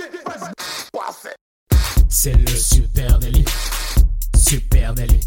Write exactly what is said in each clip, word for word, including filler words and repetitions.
C'est le super délit. Super délit.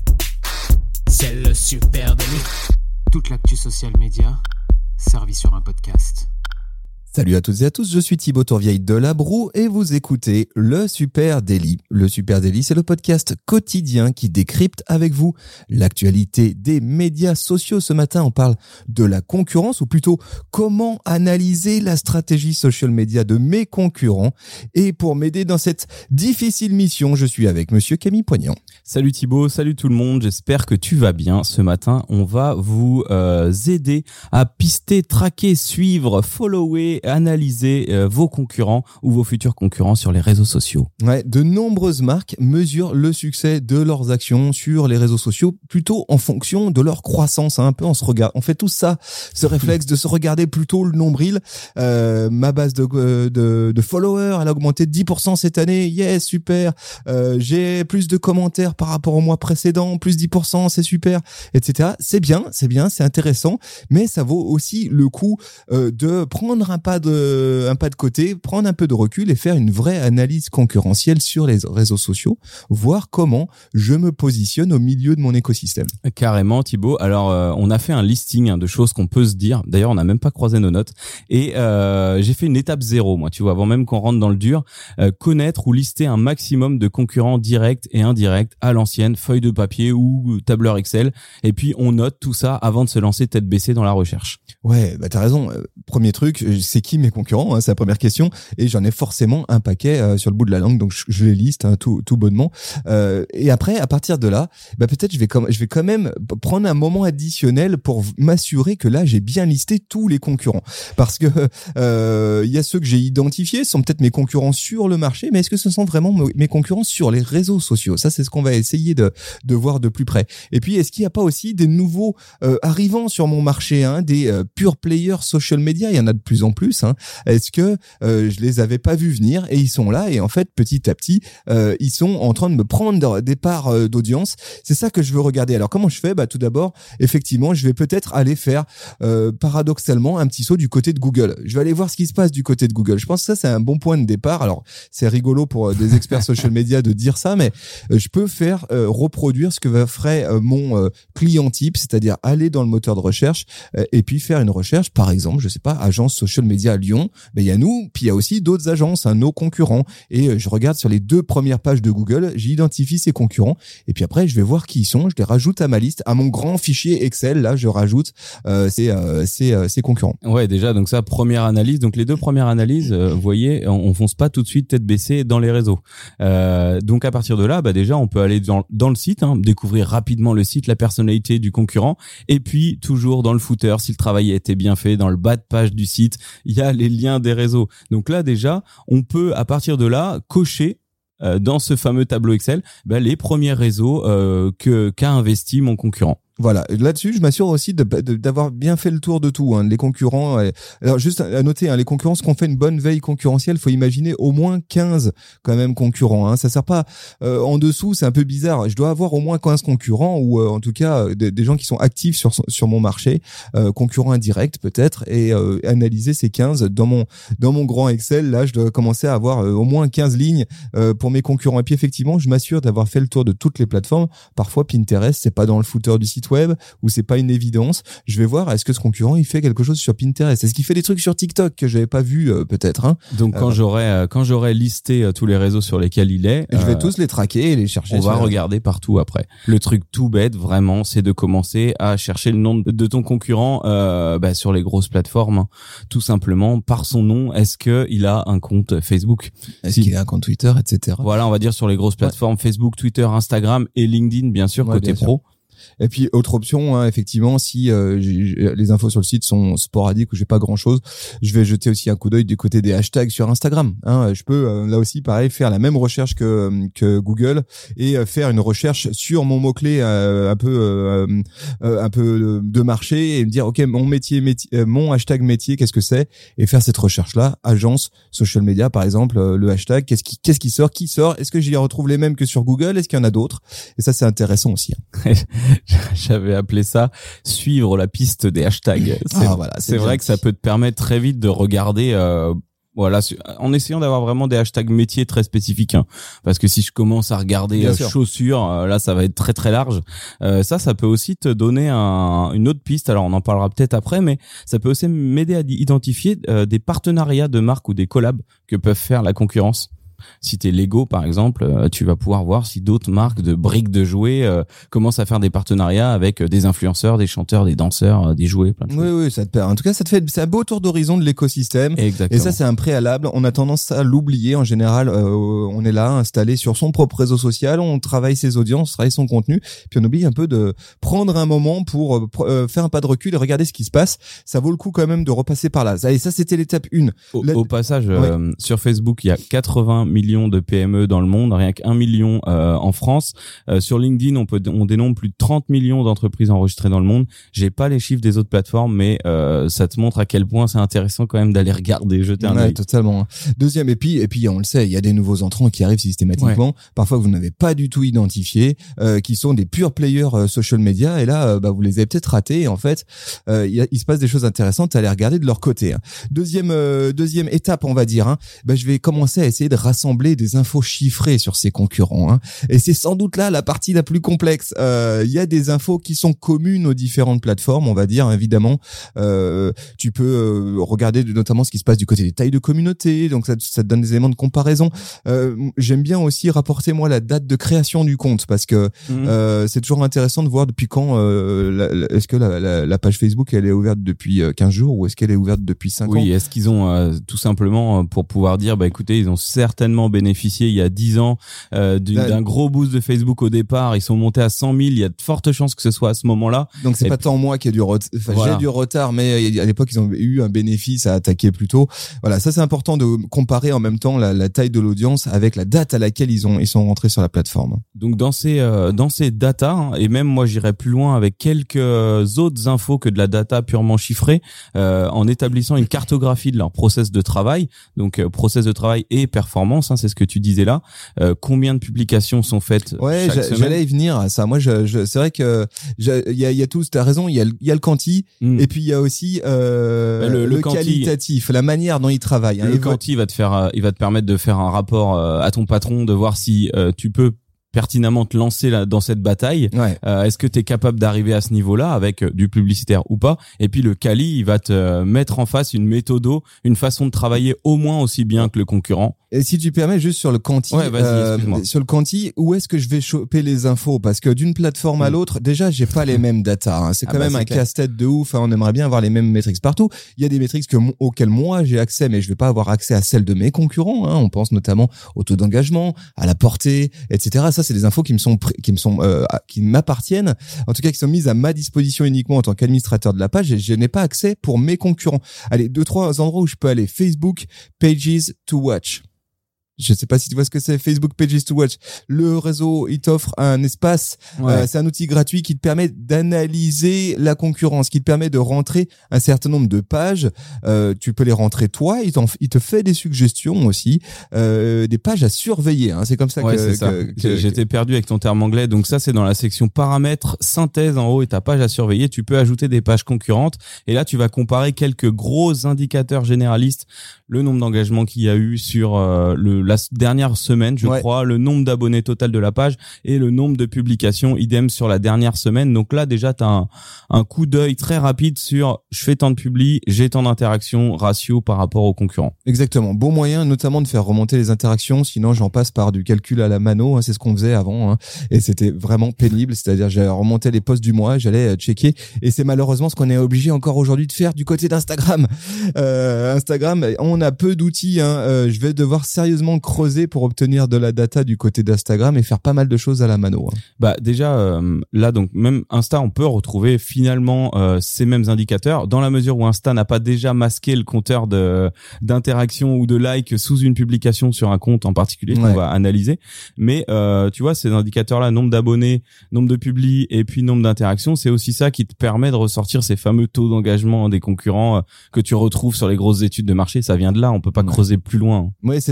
C'est le super délit. Toute l'actu social média servie sur un podcast. Salut à toutes et à tous, je suis Thibaut Tourvieille de La Broue et vous écoutez le Super Daily. Le Super Daily, c'est le podcast quotidien qui décrypte avec vous l'actualité des médias sociaux. Ce matin, on parle de la concurrence, ou plutôt comment analyser la stratégie social media de mes concurrents. Et pour m'aider dans cette difficile mission, je suis avec monsieur Camille Poignant. Salut Thibaut, salut tout le monde, j'espère que tu vas bien. Ce matin, on va vous euh, aider à pister, traquer, suivre, follower, analyser euh, vos concurrents ou vos futurs concurrents sur les réseaux sociaux. Ouais, de nombreuses marques mesurent le succès de leurs actions sur les réseaux sociaux plutôt en fonction de leur croissance. Hein, un peu, on se regarde, on fait tout ça, ce réflexe de se regarder plutôt le nombril. Euh, ma base de, de de followers, elle a augmenté de dix pour cent cette année. Yes, super. Euh, j'ai plus de commentaires par rapport au mois précédent, plus dix pour cent, c'est super, et cetera. C'est bien, c'est bien, c'est intéressant, mais ça vaut aussi le coup euh, de prendre un pas de un pas de côté, prendre un peu de recul et faire une vraie analyse concurrentielle sur les réseaux sociaux, voir comment je me positionne au milieu de mon écosystème. Carrément Thibaut. Alors euh, on a fait un listing hein, de choses qu'on peut se dire. D'ailleurs on n'a même pas croisé nos notes et euh, j'ai fait une étape zéro moi, tu vois, avant même qu'on rentre dans le dur, euh, connaître ou lister un maximum de concurrents directs et indirects à l'ancienne, feuille de papier ou tableur Excel, et puis on note tout ça avant de se lancer tête baissée dans la recherche. Ouais, bah t'as raison. Premier truc, c'est qui mes concurrents, hein, c'est la première question, et j'en ai forcément un paquet euh, sur le bout de la langue, donc je, je les liste hein, tout, tout bonnement. Euh, et après, à partir de là, bah peut-être je vais comme je vais quand même prendre un moment additionnel pour m'assurer que là j'ai bien listé tous les concurrents, parce que euh, il y a ceux que j'ai identifiés, ce sont peut-être mes concurrents sur le marché, mais est-ce que ce sont vraiment mes concurrents sur les réseaux sociaux? Ça, c'est ce qu'on va essayer de de voir de plus près. Et puis, est-ce qu'il n'y a pas aussi des nouveaux euh, arrivants sur mon marché, hein, des euh, pure players social media? Il y en a de plus en plus. Hein. Est-ce que euh, je les avais pas vus venir et ils sont là, et en fait petit à petit euh, ils sont en train de me prendre des parts euh, d'audience. C'est ça que je veux regarder. Alors comment je fais? Bah tout d'abord, effectivement, je vais peut-être aller faire euh, paradoxalement un petit saut du côté de Google. Je vais aller voir ce qui se passe du côté de Google. Je pense que ça c'est un bon point de départ. Alors c'est rigolo pour des experts social media de dire ça, mais euh, je peux faire euh, reproduire ce que va ferait euh, mon euh, client type, c'est-à-dire aller dans le moteur de recherche euh, et puis faire une recherche, par exemple, je sais pas, agence social media à Lyon. Ben il y a nous, puis il y a aussi d'autres agences, hein, nos concurrents, et euh, je regarde sur les deux premières pages de Google, j'identifie ces concurrents, et puis après je vais voir qui ils sont, je les rajoute à ma liste, à mon grand fichier Excel. Là je rajoute euh, ces euh, ces euh, ces concurrents. Ouais, déjà donc ça, première analyse. Donc les deux premières analyses, euh, vous voyez, on, on fonce pas tout de suite tête baissée dans les réseaux. Euh, donc à partir de là, bah déjà on peut aller dans dans le site, hein, découvrir rapidement le site, la personnalité du concurrent, et puis toujours dans le footer, si le travail a été bien fait, dans le bas de page du site, il y a les liens des réseaux. Donc là déjà, on peut à partir de là cocher euh, dans ce fameux tableau Excel bah, les premiers réseaux euh, que qu'a investi mon concurrent. Voilà, là-dessus, je m'assure aussi de, de, d'avoir bien fait le tour de tout, hein, les concurrents. Alors juste à noter, hein, les concurrents, ce qu'on fait une bonne veille concurrentielle, faut imaginer au moins quinze quand même concurrents. Hein. Ça sert pas euh, en dessous, c'est un peu bizarre. Je dois avoir au moins quinze concurrents, ou euh, en tout cas euh, des, des gens qui sont actifs sur sur mon marché, euh, concurrents indirects peut-être, et euh, analyser ces quinze dans mon dans mon grand Excel. Là, je dois commencer à avoir euh, au moins quinze lignes euh, pour mes concurrents. Et puis effectivement, je m'assure d'avoir fait le tour de toutes les plateformes. Parfois, Pinterest, c'est pas dans le footer du site web, ou c'est pas une évidence. Je vais voir, est-ce que ce concurrent il fait quelque chose sur Pinterest, est-ce qu'il fait des trucs sur TikTok que j'avais pas vu euh, peut-être, hein. Donc quand euh, j'aurai euh, quand j'aurai listé euh, tous les réseaux sur lesquels il est, je vais euh, tous les traquer et les chercher. On va regarder partout après. Le truc tout bête vraiment, c'est de commencer à chercher le nom de ton concurrent euh, bah, sur les grosses plateformes, hein. Tout simplement par son nom. Est-ce que il a un compte Facebook? Est-ce si... qu'il a un compte Twitter, et cetera. Voilà, on va dire sur les grosses plateformes, ouais. Facebook, Twitter, Instagram et LinkedIn bien sûr, ouais, côté bien pro. Sûr. Et puis autre option, hein, effectivement, si euh, j'ai, les infos sur le site sont sporadiques ou j'ai pas grand chose, je vais jeter aussi un coup d'œil du côté des hashtags sur Instagram. Hein, je peux euh, là aussi pareil faire la même recherche que que Google et euh, faire une recherche sur mon mot clé euh, un peu euh, euh, un peu de marché et me dire ok mon métier, métier euh, mon hashtag métier qu'est-ce que c'est, et faire cette recherche là, agence social media par exemple, euh, le hashtag qu'est-ce qui qu'est-ce qui sort, qui sort, est-ce que j'y retrouve les mêmes que sur Google, est-ce qu'il y en a d'autres, et ça c'est intéressant aussi. Hein. J'avais appelé ça suivre la piste des hashtags. C'est, ah, voilà, c'est, c'est vrai que ça peut te permettre très vite de regarder euh, Voilà, en essayant d'avoir vraiment des hashtags métiers très spécifiques, hein. Parce que si je commence à regarder euh, chaussures, euh, là ça va être très très large. Euh, ça, ça peut aussi te donner un, une autre piste. Alors on en parlera peut-être après, mais ça peut aussi m'aider à identifier euh, des partenariats de marques ou des collabs que peuvent faire la concurrence. Si t'es Lego par exemple, euh, tu vas pouvoir voir si d'autres marques de briques de jouets euh, commencent à faire des partenariats avec euh, des influenceurs, des chanteurs, des danseurs, euh, des jouets, plein de choses. Oui, oui, ça te perd. En tout cas, ça te fait, c'est un beau tour d'horizon de l'écosystème. Exactement. Et ça, c'est un préalable. On a tendance à l'oublier. En général, euh, on est là, installé sur son propre réseau social, on travaille ses audiences, on travaille son contenu, puis on oublie un peu de prendre un moment pour euh, faire un pas de recul et regarder ce qui se passe. Ça vaut le coup quand même de repasser par là. Allez, ça, c'était l'étape une. Au, La... au passage, ouais. euh, sur Facebook, il y a quatre-vingts millions de P M E dans le monde, rien qu'un million euh, en France. Euh, sur LinkedIn, on peut on dénombre plus de trente millions d'entreprises enregistrées dans le monde. J'ai pas les chiffres des autres plateformes, mais euh, ça te montre à quel point c'est intéressant quand même d'aller regarder, jeter un ouais, œil. Totalement. Deuxième, et puis et puis on le sait, il y a des nouveaux entrants qui arrivent systématiquement, ouais. Parfois que vous n'avez pas du tout identifié, euh, qui sont des purs players euh, social media, et là, euh, bah, vous les avez peut-être ratés. Et en fait, euh, il, y a, il se passe des choses intéressantes à aller regarder de leur côté. Hein. Deuxième euh, deuxième étape, on va dire. Hein, bah, je vais commencer à essayer de rassembler des infos chiffrées sur ses concurrents, hein. Et c'est sans doute là la partie la plus complexe. Euh, il y a des infos qui sont communes aux différentes plateformes, on va dire, évidemment. Euh, tu peux euh, regarder notamment ce qui se passe du côté des tailles de communauté, donc ça, ça te donne des éléments de comparaison. Euh, j'aime bien aussi rapporter moi la date de création du compte, parce que mmh. euh, c'est toujours intéressant de voir depuis quand euh, la, la, est-ce que la, la, la page Facebook elle est ouverte depuis quinze jours ou est-ce qu'elle est ouverte depuis cinq oui, ans. Oui, est-ce qu'ils ont euh, tout simplement pour pouvoir dire bah écoutez, ils ont certainement bénéficié il y a dix ans euh, d'une, ben, d'un gros boost de Facebook au départ, ils sont montés à cent mille, il y a de fortes chances que ce soit à ce moment-là. Donc c'est et pas puis, tant moi qui ai du retard, enfin voilà. J'ai du retard, mais à l'époque ils ont eu un bénéfice à attaquer plus tôt. Voilà, ça c'est important de comparer en même temps la, la taille de l'audience avec la date à laquelle ils ont ils sont rentrés sur la plateforme. Donc dans ces euh, dans ces datas, hein, et même moi j'irais plus loin avec quelques autres infos que de la data purement chiffrée, euh, en établissant une cartographie de leur process de travail, donc euh, process de travail et performance, hein, c'est ce que tu disais là. Euh, combien de publications sont faites ouais, chaque j'a, semaine. J'allais y venir à ça. Moi, je, je, c'est vrai que il y a, y a tous. T'as raison. Il y a, il y a le quanti, mm. et puis il y a aussi euh, le, le, le quanti, qualitatif, la manière dont il travaille. Hein. Le quanti va te faire, il va te permettre de faire un rapport à ton patron, de voir si euh, tu peux pertinemment te lancer là, dans cette bataille. Ouais. Euh, est-ce que tu es capable d'arriver à ce niveau-là avec du publicitaire ou pas? Et puis le quali, il va te mettre en face une méthodo, une façon de travailler au moins aussi bien que le concurrent. Et si tu permets, juste sur le quanti, ouais, vas-y, euh, sur le quanti, où est-ce que je vais choper les infos? Parce que d'une plateforme à l'autre, déjà, j'ai pas les mêmes data. Hein. C'est quand ah bah même un clair. casse-tête de ouf. Hein. On aimerait bien avoir les mêmes métriques partout. Il y a des métriques que, auxquelles moi j'ai accès, mais je vais pas avoir accès à celles de mes concurrents. Hein. On pense notamment au taux d'engagement, à la portée, et cetera. Ça, c'est des infos qui me sont, qui me sont, euh, qui m'appartiennent. En tout cas, qui sont mises à ma disposition uniquement en tant qu'administrateur de la page. Et je n'ai pas accès pour mes concurrents. Allez, deux, trois endroits où je peux aller. Facebook, Pages to Watch. Je sais pas si tu vois ce que c'est, Facebook Pages to Watch. Le réseau, il t'offre un espace. Ouais. Euh, c'est un outil gratuit qui te permet d'analyser la concurrence, qui te permet de rentrer un certain nombre de pages. Euh, tu peux les rentrer toi. Il, t'en, il te fait des suggestions aussi, euh, des pages à surveiller. Hein. C'est comme ça ouais, que, c'est ça. que, que j'étais perdu avec ton terme anglais. Donc ça, c'est dans la section paramètres, synthèse en haut et ta page à surveiller. Tu peux ajouter des pages concurrentes. Et là, tu vas comparer quelques gros indicateurs généralistes. Le nombre d'engagements qu'il y a eu sur euh, le la dernière semaine, je ouais. crois, le nombre d'abonnés total de la page et le nombre de publications, idem sur la dernière semaine. Donc là, déjà, tu as un, un coup d'œil très rapide sur je fais tant de publi, j'ai tant d'interactions, ratio par rapport aux concurrents. Exactement. Bon moyen, notamment de faire remonter les interactions. Sinon, j'en passe par du calcul à la mano. Hein, c'est ce qu'on faisait avant. Hein, et c'était vraiment pénible. C'est-à-dire, j'allais remonter les posts du mois, j'allais checker. Et c'est malheureusement ce qu'on est obligé encore aujourd'hui de faire du côté d'Instagram. Euh, Instagram, on a peu d'outils. Hein. Euh, je vais devoir sérieusement creuser pour obtenir de la data du côté d'Instagram et faire pas mal de choses à la mano. Hein. Bah déjà euh, là donc même Insta on peut retrouver finalement euh, ces mêmes indicateurs dans la mesure où Insta n'a pas déjà masqué le compteur de d'interaction ou de like sous une publication sur un compte en particulier qu'on ouais. va analyser. Mais euh, tu vois ces indicateurs là, nombre d'abonnés, nombre de publis et puis nombre d'interactions, c'est aussi ça qui te permet de ressortir ces fameux taux d'engagement des concurrents euh, que tu retrouves sur les grosses études de marché. Ça vient de là, on peut pas ouais. creuser plus loin. Oui c'est ça.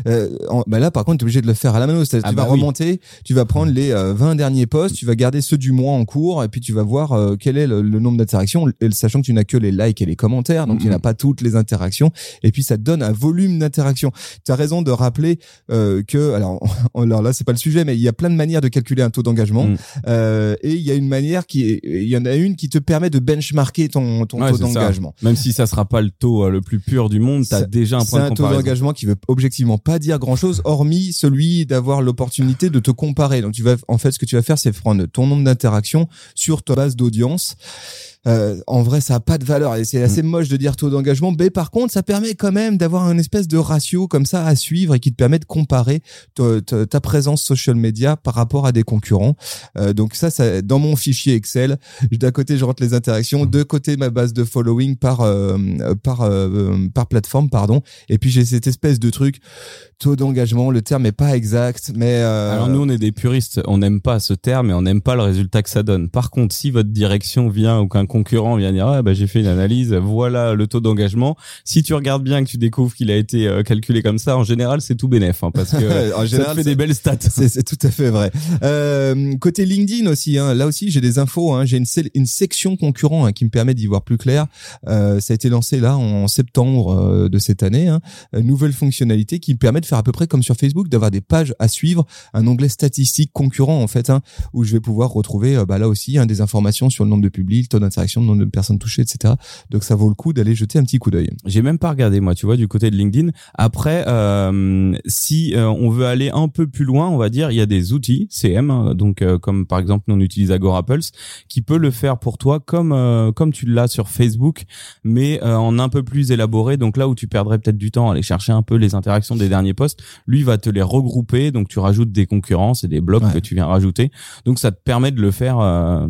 Euh, en, bah là, par contre, t'es obligé de le faire à la mano. C'est-à-dire, Ah tu bah vas oui. remonter, tu vas prendre les euh, vingt derniers posts, tu vas garder ceux du mois en cours, et puis tu vas voir euh, quel est le, le nombre d'interactions, et sachant que tu n'as que les likes et les commentaires, donc mm-hmm. tu n'as pas toutes les interactions. Et puis ça te donne un volume d'interactions. Tu as raison de rappeler euh, que, alors, alors là, c'est pas le sujet, mais il y a plein de manières de calculer un taux d'engagement, mm. euh, et il y a une manière qui, il y en a une qui te permet de benchmarker ton, ton ouais, taux d'engagement. Ça. Même si ça sera pas le taux euh, le plus pur du monde, t'as déjà un point de comparaison. C'est un taux d'engagement qui veut objectivement pas dire grand chose, hormis celui d'avoir l'opportunité de te comparer. Donc tu vas, en fait, ce que tu vas faire, c'est prendre ton nombre d'interactions sur ta base d'audience. Euh, en vrai, ça a pas de valeur et c'est assez moche de dire taux d'engagement. Mais par contre, ça permet quand même d'avoir un espèce de ratio comme ça à suivre et qui te permet de comparer ta, ta, ta présence social media par rapport à des concurrents. Euh, donc ça, ça, dans mon fichier Excel, d'un côté je rentre les interactions, de côté ma base de following par euh, par euh, par plateforme, pardon. Et puis j'ai cette espèce de truc taux d'engagement. Le terme est pas exact, mais euh... alors nous on est des puristes, on n'aime pas ce terme et on n'aime pas le résultat que ça donne. Par contre, si votre direction vient ou qu'un concurrent vient dire ah bah j'ai fait une analyse, voilà le taux d'engagement. Si tu regardes bien, que tu découvres qu'il a été euh, calculé comme ça, en général c'est tout bénef, hein, parce que en général, ça te fait des belles stats. C'est, c'est tout à fait vrai. Euh, côté LinkedIn aussi, hein, là aussi j'ai des infos. Hein, j'ai une, une section concurrent hein, qui me permet d'y voir plus clair. Euh, ça a été lancé là en septembre euh, de cette année. Hein, une nouvelle fonctionnalité qui me permet de faire à peu près comme sur Facebook, d'avoir des pages à suivre, un onglet statistiques concurrents en fait, hein, où je vais pouvoir retrouver euh, bah là aussi hein, des informations sur le nombre de publics, le taux d'interaction, le nombre de personnes touchées, et cetera. Donc ça vaut le coup d'aller jeter un petit coup d'œil. J'ai même pas regardé moi, tu vois, du côté de LinkedIn. Après, euh, si euh, on veut aller un peu plus loin, on va dire, il y a des outils C M, hein, donc euh, comme par exemple nous on utilise AgoraPulse, qui peut le faire pour toi comme euh, comme tu l'as sur Facebook, mais euh, en un peu plus élaboré. Donc là où tu perdrais peut-être du temps à aller chercher un peu les interactions des derniers posts, lui va te les regrouper. Donc tu rajoutes des concurrences et des blocs ouais. que tu viens rajouter. Donc ça te permet de le faire euh,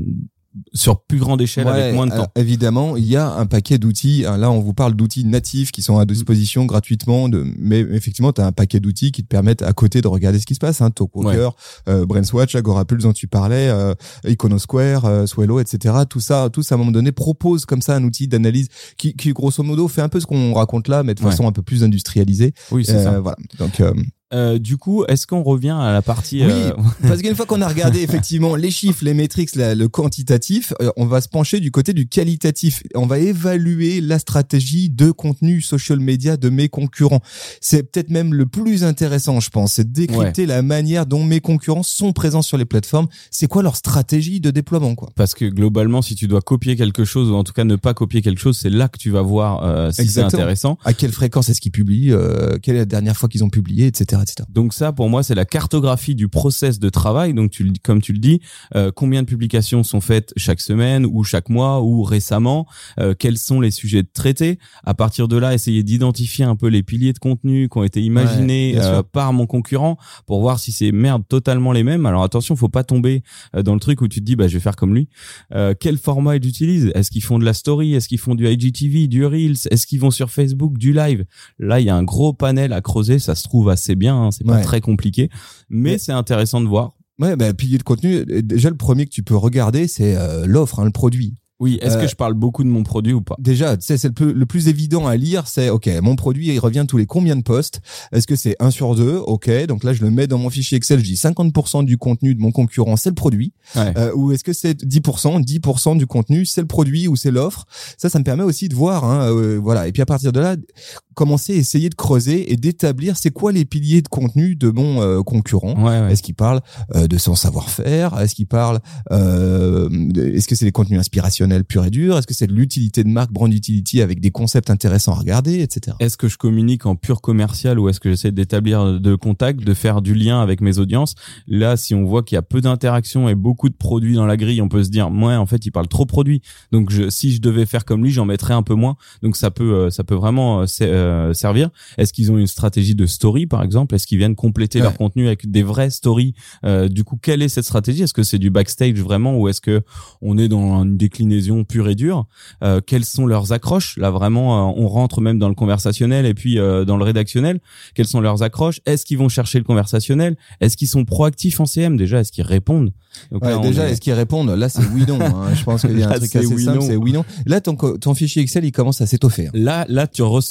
sur plus grande échelle ouais, avec moins de temps. Évidemment, il y a un paquet d'outils. Là, on vous parle d'outils natifs qui sont à disposition gratuitement. De, mais effectivement, tu as un paquet d'outils qui te permettent à côté de regarder ce qui se passe. Hein, Talkwalker, ouais. euh, Brainswatch, AgoraPulse dont tu parlais, euh, Iconosquare, euh, Swello, et cetera. Tout ça, tout ça à un moment donné propose comme ça un outil d'analyse qui, qui grosso modo fait un peu ce qu'on raconte là, mais de façon ouais. un peu plus industrialisée. Oui, c'est euh, ça. Voilà. Donc euh, Euh, du coup, est-ce qu'on revient à la partie Oui, euh... parce qu'une fois qu'on a regardé effectivement les chiffres, les métriques, la, le quantitatif, euh, on va se pencher du côté du qualitatif. On va évaluer la stratégie de contenu social media de mes concurrents. C'est peut-être même le plus intéressant, je pense, c'est de décrypter ouais. la manière dont mes concurrents sont présents sur les plateformes. C'est quoi leur stratégie de déploiement, quoi. Parce que globalement, si tu dois copier quelque chose ou en tout cas ne pas copier quelque chose, c'est là que tu vas voir euh, si Exactement. C'est intéressant. À quelle fréquence est-ce qu'ils publient, euh, quelle est la dernière fois qu'ils ont publié, et cetera. Donc ça, pour moi, c'est la cartographie du process de travail. Donc, tu, comme tu le dis, euh, combien de publications sont faites chaque semaine ou chaque mois ou récemment, euh, quels sont les sujets traités. À partir de là, essayer d'identifier un peu les piliers de contenu qui ont été imaginés ouais, euh, par mon concurrent pour voir si c'est merde totalement les mêmes. Alors attention, faut pas tomber euh, dans le truc où tu te dis, bah je vais faire comme lui. Euh, quel format ils utilisent ? Est-ce qu'ils font de la story ? Est-ce qu'ils font du I G T V, du Reels ? Est-ce qu'ils vont sur Facebook, du live ? Là, il y a un gros panel à creuser. Ça se trouve assez bien. Hein, c'est pas ouais. très compliqué, mais ouais. c'est intéressant de voir. Ouais, bah, pilier de contenu, déjà le premier que tu peux regarder, c'est euh, l'offre, hein, le produit. Oui, est-ce euh, que je parle beaucoup de mon produit ou pas ? Déjà, tu sais, c'est le plus, le plus évident à lire, c'est OK, mon produit, il revient tous les combien de posts ? Est-ce que c'est un sur deux ? OK, donc là je le mets dans mon fichier Excel, je dis cinquante pour cent du contenu de mon concurrent, c'est le produit. Ouais. Euh, ou est-ce que c'est dix pour cent, dix pour cent du contenu, c'est le produit ou c'est l'offre ? Ça ça me permet aussi de voir hein, euh, voilà, et puis à partir de là, commencer à essayer de creuser et d'établir c'est quoi les piliers de contenu de mon euh, concurrent. Ouais, ouais. Est-ce qu'il parle euh, de son savoir-faire ? Est-ce qu'il parle euh, de, est-ce que c'est des contenus inspirationnels pur et dur ? Est-ce que c'est de l'utilité de marque, brand utility avec des concepts intéressants à regarder, et cetera. Est-ce que je communique en pur commercial ou est-ce que j'essaie d'établir de contact, de faire du lien avec mes audiences ? Là, si on voit qu'il y a peu d'interactions et beaucoup de produits dans la grille, on peut se dire, moi, en fait, il parle trop produit. Donc, je, si je devais faire comme lui, j'en mettrais un peu moins. Donc, ça peut, ça peut vraiment euh, servir. Est-ce qu'ils ont une stratégie de story, par exemple ? Est-ce qu'ils viennent compléter ouais. leur contenu avec des vraies stories ? euh, Du coup, quelle est cette stratégie ? Est-ce que c'est du backstage vraiment ou est-ce que on est dans une déclinaison pure et dure, euh, quelles sont leurs accroches là vraiment euh, on rentre même dans le conversationnel et puis euh, dans le rédactionnel, quelles sont leurs accroches, est-ce qu'ils vont chercher le conversationnel, est-ce qu'ils sont proactifs en C M déjà, est-ce qu'ils répondent. Donc ouais, là, déjà est... est-ce qu'ils répondent, là c'est oui non hein. Je pense qu'il y a un là, truc assez oui, simple non. C'est oui non. Là ton, ton fichier Excel il commence à s'étoffer hein. là là tu, re... tu commences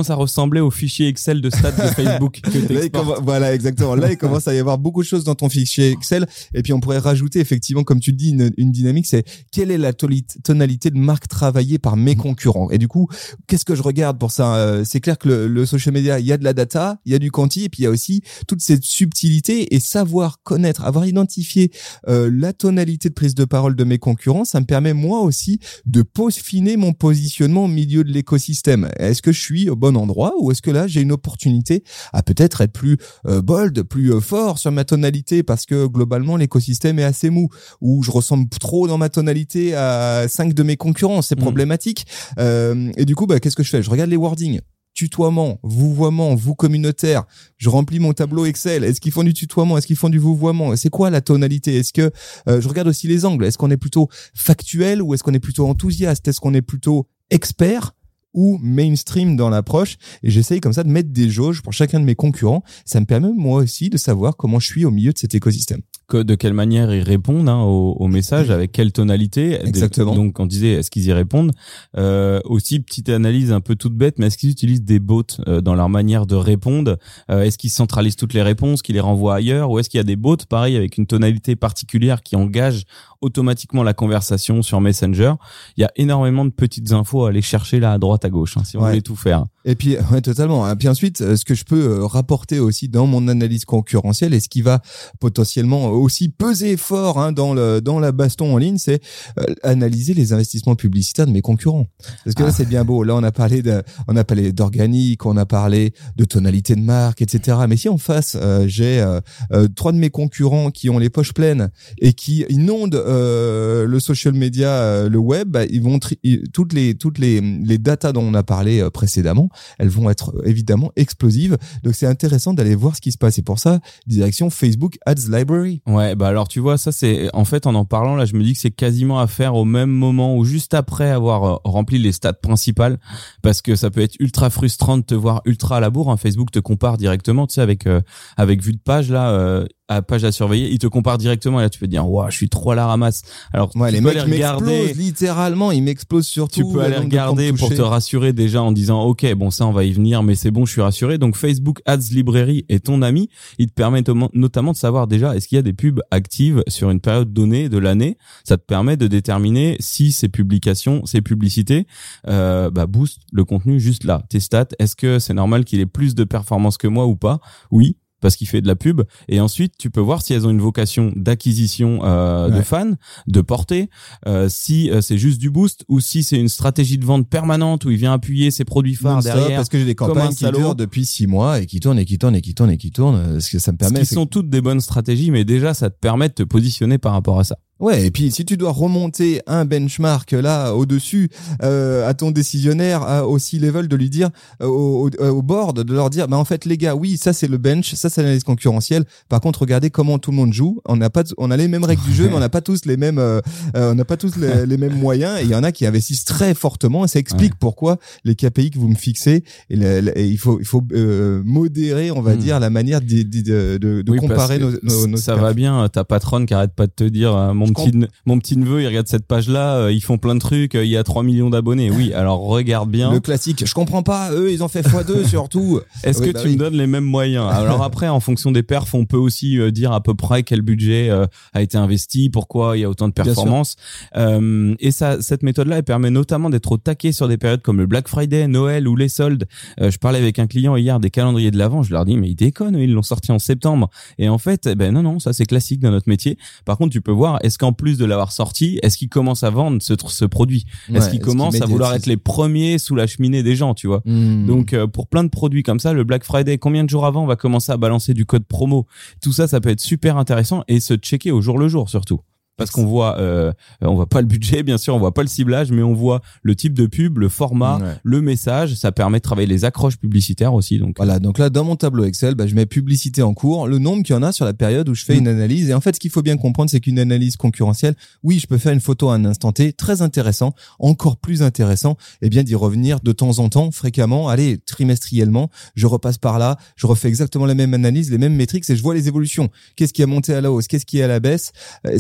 commence à ressembler au fichier Excel de stats de Facebook que Là, il t'exportes. commen- voilà, exactement. Là, il commence à y avoir beaucoup de choses dans ton fichier Excel. Et puis, on pourrait rajouter, effectivement, comme tu le dis, une, une dynamique, c'est quelle est la toli- tonalité de marque travaillée par mes concurrents. Et du coup, qu'est-ce que je regarde pour ça? Euh, C'est clair que le, le social media, il y a de la data, il y a du quanti, et puis il y a aussi toute cette subtilité et savoir connaître, avoir identifié euh, la tonalité de prise de parole de mes concurrents, ça me permet moi aussi de peaufiner mon positionnement au milieu de l'écosystème. Est-ce que je suis au bon endroit ou est-ce que là j'ai une opportunité à peut-être être plus euh, bold, plus euh, fort sur ma tonalité parce que globalement l'écosystème est assez mou ou je ressemble trop dans ma tonalité à cinq de mes concurrents, c'est Mmh. problématique. Euh, et du coup, bah, qu'est-ce que je fais? Je regarde les wordings. Tutoiement, vouvoiement, vous communautaire. Je remplis mon tableau Excel. Est-ce qu'ils font du tutoiement? Est-ce qu'ils font du vouvoiement? C'est quoi la tonalité? Est-ce que euh, je regarde aussi les angles? Est-ce qu'on est plutôt factuel ou est-ce qu'on est plutôt enthousiaste? Est-ce qu'on est plutôt expert ou mainstream dans l'approche? Et j'essaye comme ça de mettre des jauges pour chacun de mes concurrents. Ça me permet moi aussi de savoir comment je suis au milieu de cet écosystème. Que, de quelle manière ils répondent hein, aux, aux messages, avec quelle tonalité. Exactement. Donc, on disait, est-ce qu'ils y répondent euh, Aussi, petite analyse un peu toute bête, mais est-ce qu'ils utilisent des bots euh, dans leur manière de répondre euh, Est-ce qu'ils centralisent toutes les réponses, qu'ils les renvoient ailleurs? Ou est-ce qu'il y a des bots, pareil, avec une tonalité particulière qui engage automatiquement la conversation sur Messenger? Il y a énormément de petites infos à aller chercher là à droite, à gauche, hein, si on Ouais. voulait tout faire. Et puis, ouais, totalement. Et puis ensuite, euh, ce que je peux euh, rapporter aussi dans mon analyse concurrentielle et ce qui va potentiellement aussi peser fort hein, dans le dans la baston en ligne, c'est euh, analyser les investissements publicitaires de mes concurrents. Parce que là, Ah. c'est bien beau. Là, on a parlé de, on a parlé d'organique, on a parlé de tonalité de marque, et cetera. Mais si en face, euh, j'ai euh, euh, trois de mes concurrents qui ont les poches pleines et qui inondent euh, le social media, euh, le web, bah, ils vont tri- ils- toutes les toutes les les datas dont on a parlé euh, précédemment, elles vont être euh, évidemment explosives. Donc c'est intéressant d'aller voir ce qui se passe. Et pour ça, direction Facebook Ads Library. Ouais, bah alors tu vois, ça c'est en fait en en parlant là, je me dis que c'est quasiment à faire au même moment ou juste après avoir euh, rempli les stats principales, parce que ça peut être ultra frustrant de te voir ultra à la bourre. Hein. Facebook te compare directement, tu sais, avec euh, avec vue de page là. Euh, à page à surveiller, il te compare directement et là tu peux te dire waouh, je suis trop à la ramasse. Alors Ouais, tu les peux mecs aller regarder, m'explosent littéralement, ils m'explosent surtout. tu peux aller le nombre de regarder comptes pour te touchés. rassurer déjà en disant ok, bon ça on va y venir, mais c'est bon, je suis rassuré. Donc Facebook Ads Library est ton ami, il te permet to- notamment de savoir déjà est-ce qu'il y a des pubs actives sur une période donnée de l'année. Ça te permet de déterminer si ces publications, ces publicités euh, bah, boostent le contenu juste là. Tes stats, est-ce que c'est normal qu'il ait plus de performance que moi ou pas? Oui, parce qu'il fait de la pub. Et ensuite, tu peux voir si elles ont une vocation d'acquisition euh, Ouais. de fans, de portée, euh, si euh, c'est juste du boost ou si c'est une stratégie de vente permanente où il vient appuyer ses produits phares Non-stop, derrière. parce que j'ai des comme un campagnes qui salaud. durent depuis six mois et qui tournent et qui tournent et qui tournent et qui tournent. euh, Ce que ça me Ce permet. qui sont toutes des bonnes stratégies, mais déjà, ça te permet de te positionner par rapport à ça. Ouais, et puis si tu dois remonter un benchmark là au-dessus euh, à ton décisionnaire, à, au C-level, de lui dire euh, au, au, au board, de leur dire bah en fait les gars, oui, ça c'est le bench, ça c'est l'analyse concurrentielle. Par contre, regardez comment tout le monde joue. On n'a pas, t- on a les mêmes règles du jeu, mais on n'a pas tous les mêmes, euh, euh, on n'a pas tous les, les mêmes moyens. Et il y en a qui investissent très fortement. Et ça explique Ouais. pourquoi les K P I que vous me fixez, et, le- le- et il faut, il faut euh, modérer, on va Hmm. dire, la manière de, de, de, de, de Oui, parce comparer que nos, nos, nos ça perfs. va bien, ta patronne qui arrête pas de te dire euh, mon Je petit mon petit neveu il regarde cette page là, ils font plein de trucs, euh, il y a trois millions d'abonnés. Oui, alors regarde bien. Le classique, je comprends pas, eux ils ont fait fois deux surtout. Est-ce Oui, que bah tu oui. me donnes les mêmes moyens? Alors après, en fonction des perfs, on peut aussi euh, dire à peu près quel budget euh, a été investi, pourquoi il y a autant de Bien sûr. performances. Euh, et ça, cette méthode-là, elle permet notamment d'être au taquet sur des périodes comme le Black Friday, Noël ou les soldes. Euh, je parlais avec un client hier des calendriers de l'Avent, je leur dis mais ils déconnent, eux, ils l'ont sorti en septembre. Et en fait, eh ben non non, ça c'est classique dans notre métier. Par contre, tu peux voir, est-ce qu'en plus de l'avoir sorti, est-ce qu'ils commencent à vendre ce, ce produit? Ouais, Est-ce qu'ils commencent à vouloir médiatisent être les premiers sous la cheminée des gens, tu vois? Hmm. Donc euh, pour plein de produits comme ça, le Black Friday, combien de jours avant on va commencer à balancer du code promo? Tout ça, ça peut être super intéressant et se checker au jour le jour surtout. Parce qu'on voit, euh, on voit pas le budget, bien sûr, on voit pas le ciblage, mais on voit le type de pub, le format, Ouais. le message. Ça permet de travailler les accroches publicitaires aussi. Donc Voilà, donc là dans mon tableau Excel, bah, je mets publicité en cours, le nombre qu'il y en a sur la période où je fais Mm. une analyse. Et en fait, ce qu'il faut bien comprendre, c'est qu'une analyse concurrentielle, oui, je peux faire une photo à un instant T, très intéressant, encore plus intéressant, et bien d'y revenir de temps en temps, fréquemment, allez, trimestriellement, je repasse par là, je refais exactement la même analyse, les mêmes métriques, et je vois les évolutions. Qu'est-ce qui a monté à la hausse, qu'est-ce qui est à la baisse, et ça me permet de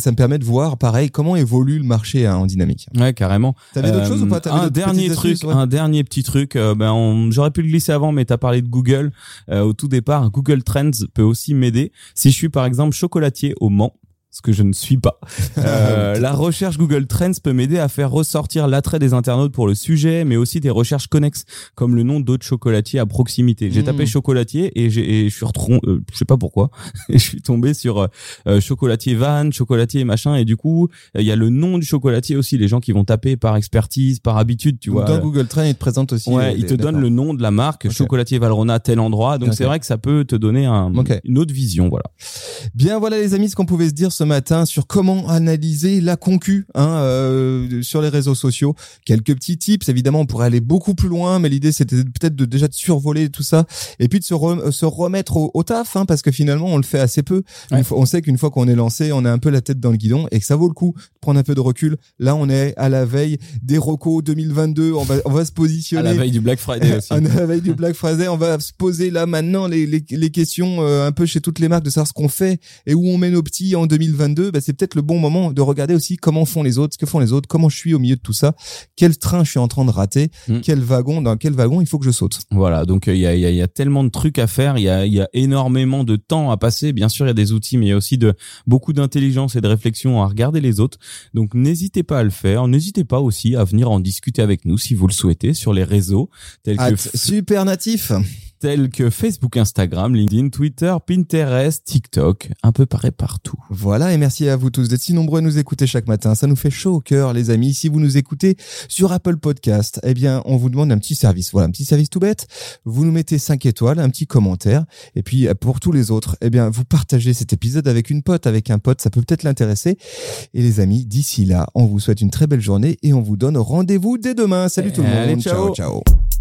voir, pareil, comment évolue le marché hein, en dynamique. Ouais, carrément. T'avais d'autres Euh, choses ou pas? T'avais Un dernier truc, astuces, ouais. un dernier petit truc. Euh, ben, on, j'aurais pu le glisser avant, mais t'as parlé de Google euh, au tout départ. Google Trends peut aussi m'aider. Si je suis par exemple chocolatier au Mans, ce que je ne suis pas. Euh, la recherche Google Trends peut m'aider à faire ressortir l'attrait des internautes pour le sujet, mais aussi des recherches connexes, comme le nom d'autres chocolatiers à proximité. J'ai mmh. tapé chocolatier et, j'ai, et je suis retrouvé, euh, je sais pas pourquoi, et je suis tombé sur euh, chocolatier van, chocolatier machin, et du coup, il y a le nom du chocolatier aussi, les gens qui vont taper par expertise, par habitude, tu donc vois. Dans Google Trends, il te présente aussi. Ouais, euh, il te d'accord. donne le nom de la marque, okay. chocolatier Valrhona, tel endroit, donc okay. c'est vrai que ça peut te donner un, okay. une autre vision, voilà. Bien, voilà les amis, ce qu'on pouvait se dire ce matin sur comment analyser la concu hein, euh, sur les réseaux sociaux. Quelques petits tips, évidemment, on pourrait aller beaucoup plus loin, mais l'idée c'était peut-être de déjà de survoler tout ça et puis de se, re, se remettre au, au taf, hein, parce que finalement on le fait assez peu. Ouais. Fois, on sait qu'une fois qu'on est lancé, on a un peu la tête dans le guidon et que ça vaut le coup de prendre un peu de recul. Là, on est à la veille des recos deux mille vingt-deux, on va on va se positionner. À la veille du Black Friday aussi. À la veille du Black Friday, on va se poser là maintenant les les, les questions euh, un peu chez toutes les marques de savoir ce qu'on fait et où on met nos petits en deux mille vingt-deux. Bah, c'est peut-être le bon moment de regarder aussi comment font les autres, ce que font les autres, comment je suis au milieu de tout ça, quel train je suis en train de rater, mmh. quel wagon, dans quel wagon il faut que je saute. Voilà, donc il y a, y, a, y a tellement de trucs à faire, il y a, y a énormément de temps à passer. Bien sûr, il y a des outils, mais il y a aussi de beaucoup d'intelligence et de réflexion à regarder les autres. Donc n'hésitez pas à le faire. N'hésitez pas aussi à venir en discuter avec nous si vous le souhaitez sur les réseaux tels At que Super Natif. Tels que Facebook, Instagram, LinkedIn, Twitter, Pinterest, TikTok, un peu pareil partout. Voilà, et merci à vous tous d'être si nombreux à nous écouter chaque matin. Ça nous fait chaud au cœur, les amis. Si vous nous écoutez sur Apple Podcast, eh bien, on vous demande un petit service. Voilà, un petit service tout bête. Vous nous mettez cinq étoiles, un petit commentaire. Et puis, pour tous les autres, eh bien, vous partagez cet épisode avec une pote, avec un pote. Ça peut peut-être l'intéresser. Et les amis, d'ici là, on vous souhaite une très belle journée et on vous donne rendez-vous dès demain. Salut tout le monde. Allez, ciao, ciao. ciao.